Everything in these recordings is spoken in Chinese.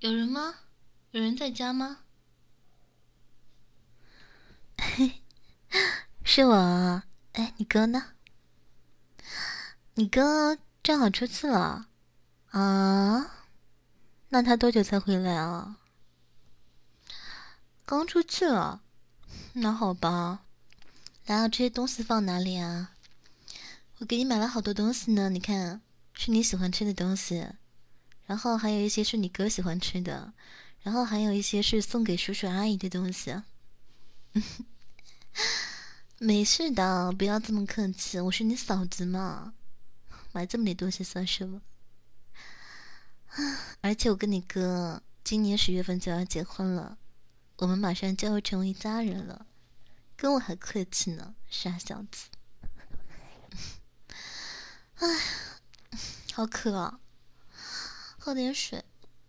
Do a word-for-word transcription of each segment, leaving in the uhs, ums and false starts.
有人吗？有人在家吗？是我。哎，你哥呢？你哥正好出去了啊？那他多久才回来啊？刚出去了。那好吧。然后这些东西放哪里啊？我给你买了好多东西呢，你看，是你喜欢吃的东西，然后还有一些是你哥喜欢吃的，然后还有一些是送给叔叔阿姨的东西。没事的，不要这么客气，我是你嫂子嘛，买这么点东西算什么？而且我跟你哥今年十月份就要结婚了，我们马上就要成为一家人了，跟我还客气呢，傻小子。唉，好渴啊，喝点水。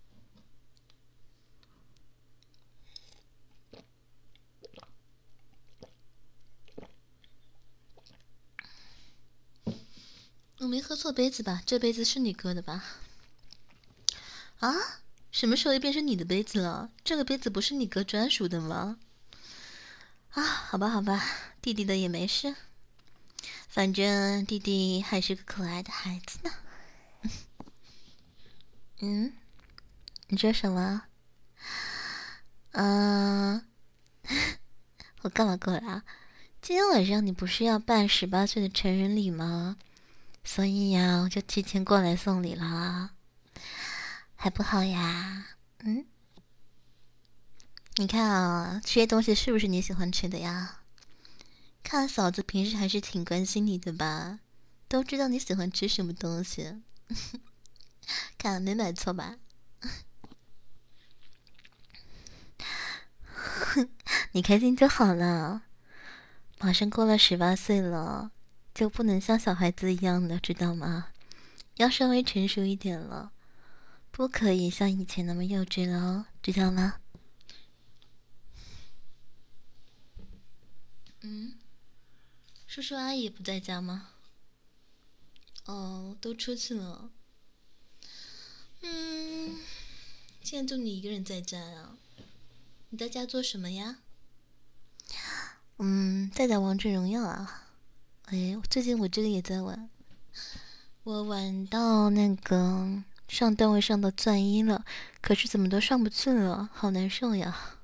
我没喝错杯子吧？这杯子是你哥的吧？啊？什么时候又变成你的杯子了？这个杯子不是你哥专属的吗？啊，好吧，好吧，弟弟的也没事，反正弟弟还是个可爱的孩子呢。嗯，你说什么？嗯、呃，我干嘛过来啊？今天晚上你不是要办十八岁的成人礼吗？所以呀，我就提前过来送礼了，还不好呀？嗯，你看啊，这些东西是不是你喜欢吃的呀？看嫂子平时还是挺关心你的吧，都知道你喜欢吃什么东西。看没买错吧？你开心就好了。马上过了十八岁了，就不能像小孩子一样的，知道吗？要稍微成熟一点了，不可以像以前那么幼稚了哦，知道吗？嗯，叔叔阿姨不在家吗？哦，都出去了。嗯，现在就你一个人在家呀？你在家做什么呀？嗯，在打王者荣耀啊。哎，最近我这个也在玩，我玩到那个上段位上到钻一了，可是怎么都上不去了，好难受呀！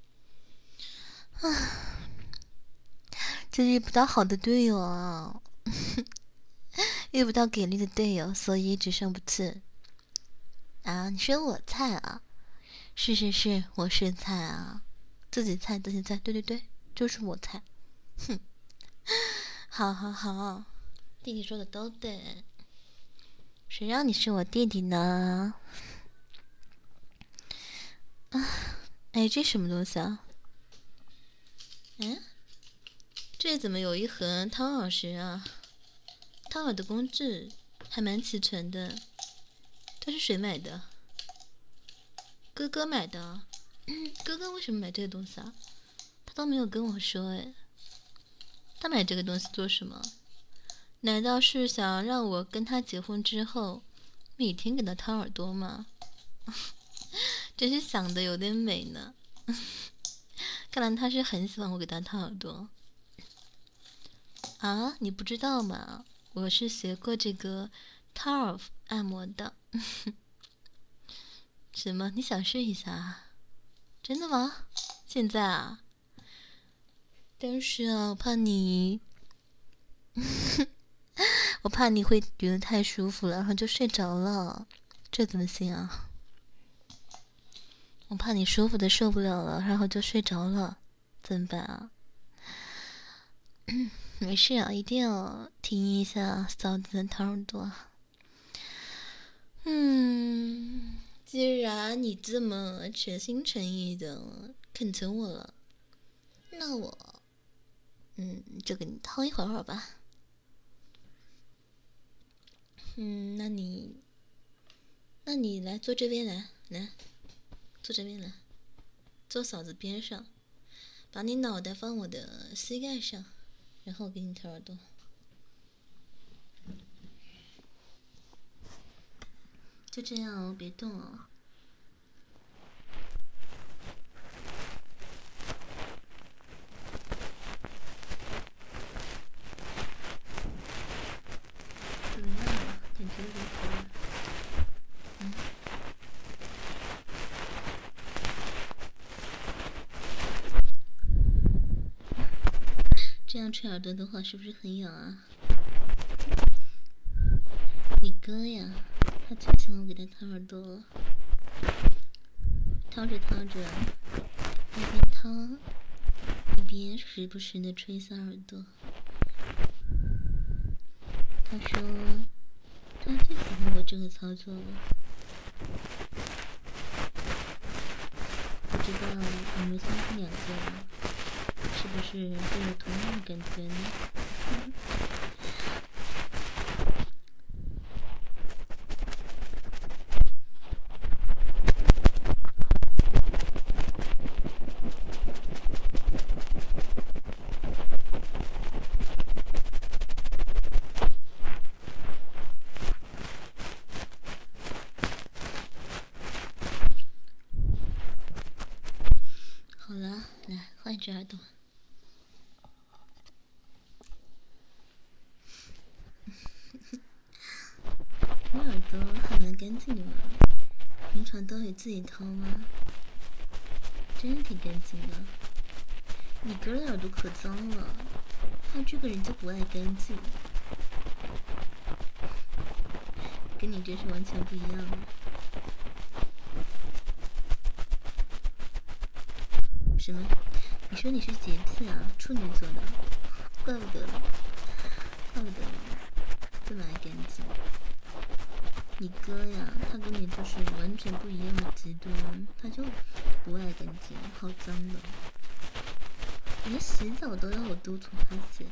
就遇不到好的队友啊，遇不到给力的队友，所以一直上不去。啊，你说我菜啊？是是是，我是菜啊，自己菜自己菜，对对对，就是我菜。哼，好好好，弟弟说的都对，谁让你是我弟弟呢？啊，哎，这什么东西啊？嗯，这怎么有一盒汤耳石啊？汤耳的工具还蛮齐全的，这是谁买的？哥哥买的。哥哥为什么买这个东西啊？他都没有跟我说哎。他买这个东西做什么？难道是想让我跟他结婚之后，每天给他掏耳朵吗？真是想的有点美呢。看来他是很喜欢我给他掏耳朵。啊，你不知道吗？我是学过这个掏耳按摩的。什么？你想试一下啊？真的吗？现在啊？但是啊，我怕你，我怕你会觉得太舒服了，然后就睡着了，这怎么行啊？我怕你舒服的受不了了，然后就睡着了，怎么办啊？没事啊，一定要听一下嫂子的掏耳朵。嗯，既然你这么全心全意的恳求我了，那我，嗯，就给你掏一会儿吧。嗯，那你，那你来坐这边来，来，坐这边来，坐嫂子边上，把你脑袋放我的膝盖上，然后我给你掏耳朵。就这样哦，别动哦。 吹耳朵的话，是不是很痒啊？你哥呀，他最喜欢我给他掏耳朵了，掏着掏着，一边掏一边时不时的吹一下耳朵。他说他最喜欢我这个操作了。不知道你们三个两个是不是都有同样的感觉呢？好了，来换一只耳朵。你耳朵还蛮干净的嘛，平常都会自己掏吗？真的挺干净的。你哥的耳朵可脏了，他这个人就不爱干净，跟你真是完全不一样的。什么？你说你是洁癖啊？处女座的，怪不得了，怪不得了，这么爱干净。你哥呀，他跟你就是完全不一样的极端，他就不爱干净，好脏的，连洗澡都要我督促他洗。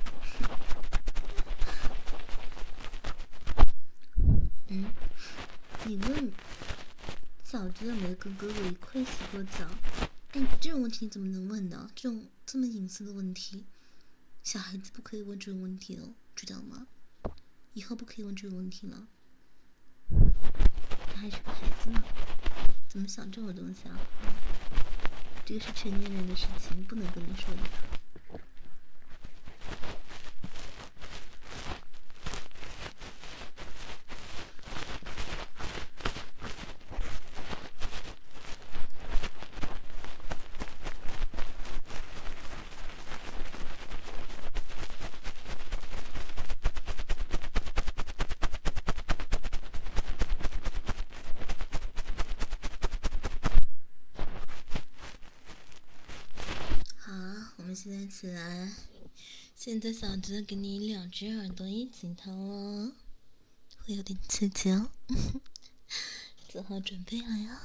嗯，你问早知道没跟哥哥一块洗过澡。哎，这种问题你怎么能问呢？这种这么隐私的问题，小孩子不可以问这种问题哦，知道吗？以后不可以问这种问题了。他还是个孩子呢，怎么想这种东西啊？这个是成年人的事情，不能跟你说的。现在起来，现在嫂子给你两只耳朵一起掏哦，会有点刺激哦，做好准备了呀，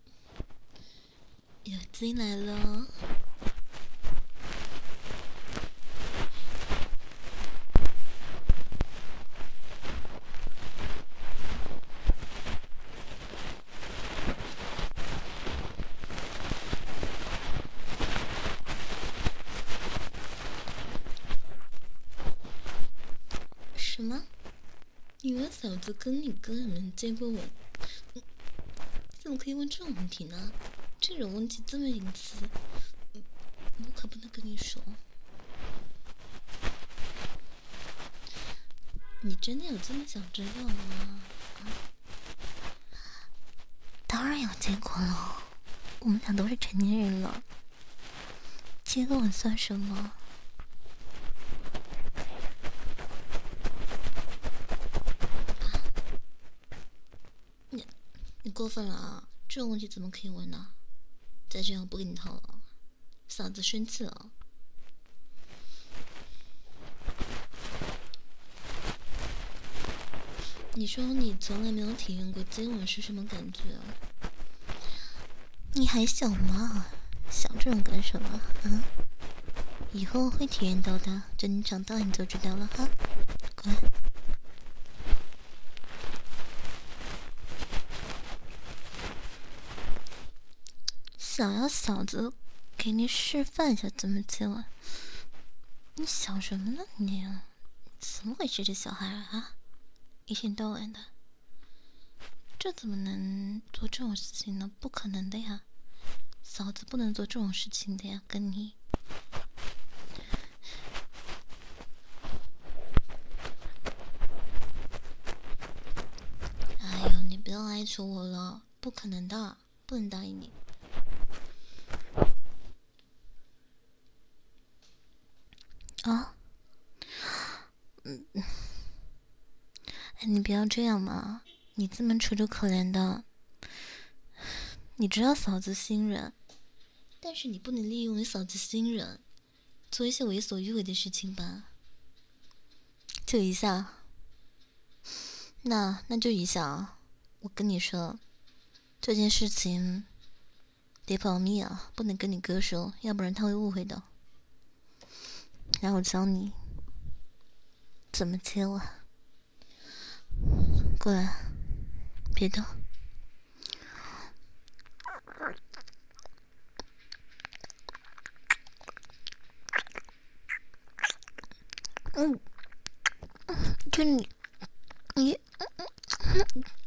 有进来了。什么？你的嫂子跟你哥有没有见过我？你怎么可以问这种问题呢？这种问题这么隐私，我可不能跟你说。你真的有这么想知道吗？啊？当然有见过了，我们俩都是成年人了，接个吻算什么？你你过分了啊！这种问题怎么可以问呢？再这样不给你掏了，嫂子生气了。你说你从来没有体验过接吻是什么感觉啊？你还小吗？想这种干什么啊？以后会体验到的，等你长大你就知道了哈。乖。想要嫂子给你示范一下怎么接吻，你想什么呢你？怎么回事这小孩啊？一天到晚的，这怎么能做这种事情呢？不可能的呀，嫂子不能做这种事情的呀，跟你。哎呦，你不要哀求我了，不可能的，不能答应你。啊？ 你不要这样嘛，你这么楚楚可怜的，你知道嫂子心软，但是你不能利用你嫂子心软，做一些为所欲为的事情吧？就一下，那那就一下啊！我跟你说，这件事情得保密啊，不能跟你哥说，要不然他会误会的。然后我教你怎么接吻，过来，别动。嗯，就你，你，